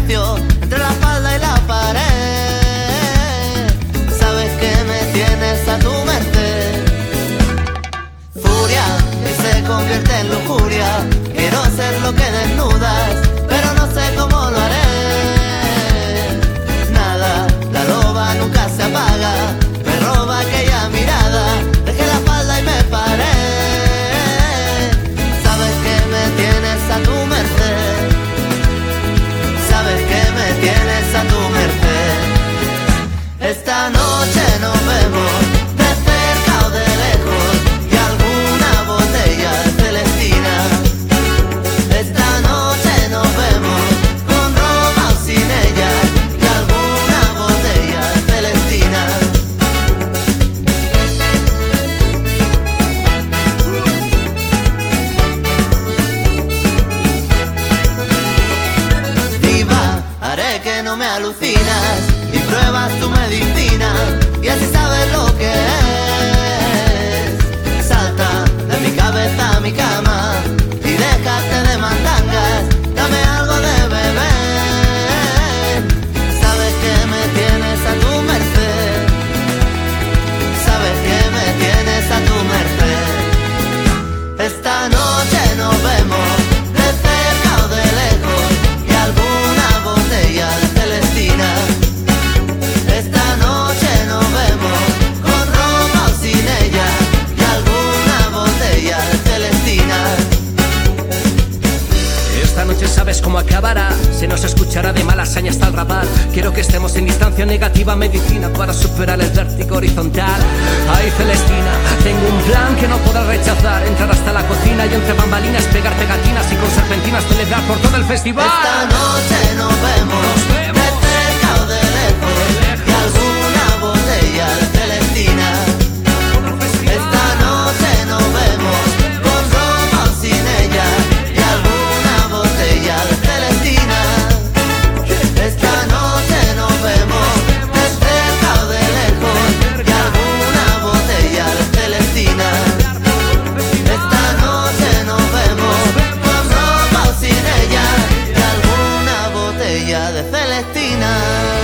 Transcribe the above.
silencio entre la falda y la pared. Sabes que me tienes a tu mente. Furia que se convierte en lujuria. Quiero ser lo que desnudas, pero no sé cómo lo haré. Nada, la loba nunca se apaga. Me roba aquella mirada. Dejé la falda y me paré. Sabes que me tienes a tu merced. Sabes que me tienes a tu merced. Esta noche nos vemos de cerca o de lejos y alguna botella celestina. Esta noche nos vemos con ropa o sin ella y alguna botella celestina. Diva, haré que no me alucinas y pruebas tu medicina y así sabes lo que es. Salta de mi cabeza a mi cama y déjate de mandangas, dame algo de beber. Sabes que me tienes a tu merced. Sabes que me tienes a tu merced. Esta noche nos vemos de cerca o de lejos y alguna botella de celestina. Esta noche nos vemos con ropa o sin ella y alguna botella de celestina. Esta noche sabes cómo acabará. Se nos escuchará de mala hazaña hasta el rapar. Quiero que estemos en distancia negativa, medicina para superar el vértigo horizontal. Ay, Celestina, tengo un plan que no podrás rechazar. Entrar hasta la cocina y entre bambalinas pegar pegatinas y con serpentinas celebrar por todo el festival. Esta noche nos vemos de cerca o de lejos y alguna botella de celestina. Esta noche nos vemos con ropa o sin ella y alguna botella de celestina. Esta noche nos vemos de cerca o de lejos y alguna botella de celestina. Esta noche nos vemos con ropa o sin ella y alguna botella de celestina.